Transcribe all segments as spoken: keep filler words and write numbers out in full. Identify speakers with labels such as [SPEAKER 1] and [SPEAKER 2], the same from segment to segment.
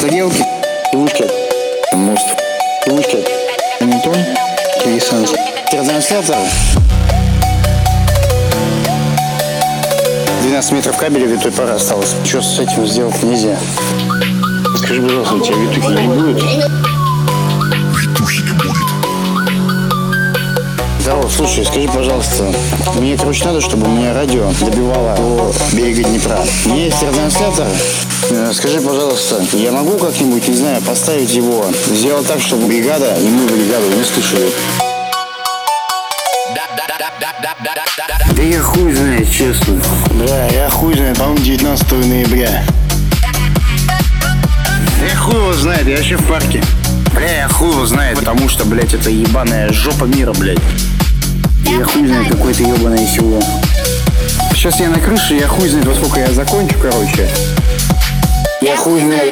[SPEAKER 1] тарелки, вышки, мост, вышки, монитор, телесенс, транслятор. двенадцать метров кабеля витой пары осталось. Что с этим сделать нельзя. Скажи, пожалуйста, у тебя витухи не будет?
[SPEAKER 2] Витухи не будет.
[SPEAKER 1] Здорово, слушай, скажи, пожалуйста, мне, короче, надо, чтобы у меня радио добивало до берега Днепра. У меня есть ретранслятор. Скажи, пожалуйста, я могу как-нибудь, не знаю, поставить его, сделать так, чтобы бригада и мы бригаду не слышали? Да я хуй знает, честно. Да, я хуй знает, по-моему, девятнадцатого ноября. Я хуй его знает, я еще в парке. Бля, я хуй его знает, потому что, блядь, это ебаная жопа мира, блядь. Я хуй знает, какое-то ебаное село. Сейчас я на крыше, я хуй знает, во сколько я закончу, короче. Я хуй знает.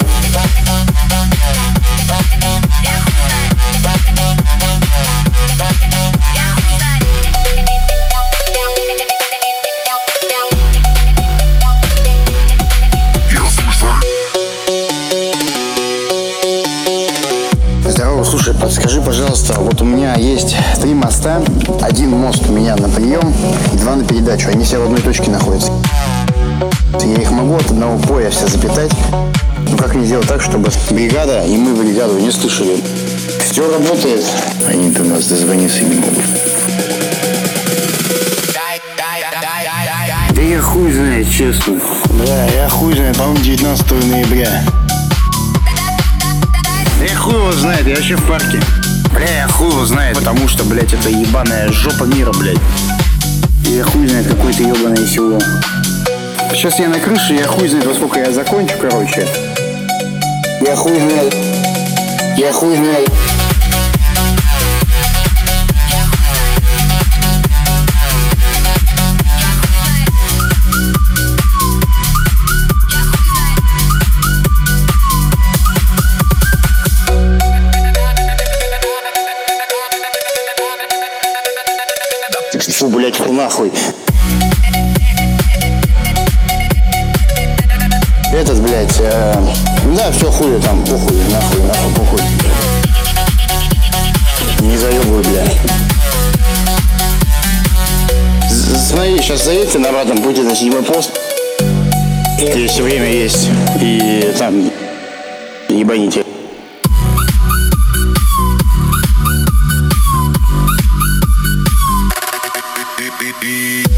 [SPEAKER 1] Здорово, слушай, подскажи, пожалуйста, вот у меня есть три моста, один мост у меня на прием, два на передачу, они все в одной точке находятся. Я их могу от одного поя все запитать, ну как мне сделать так, чтобы бригада и мы бригаду не слышали? Все работает, они до нас дозвониться не могут. Да я хуй знает, честно. Да, я хуй знает, по-моему, девятнадцатого ноября. Я хуй его знает, я еще в парке. Бля, я хуй его знает, потому что, блядь, это ебаная жопа мира, блядь. Я хуй знает, какое-то ебаное село. Сейчас я на крыше, я хуй знает, во сколько я закончу, короче. Я хуй знает. Я хуй знает. Фу, блядь, фу нахуй. Этот, блядь, э, да, все хули там, похуй, нахуй, нахуй, похуй. Не заебывай, блядь. Смотри, сейчас заедьте на радом, будете на седьмой пост. Здесь время есть. И там ебаните.
[SPEAKER 2] Beep, beep, beep.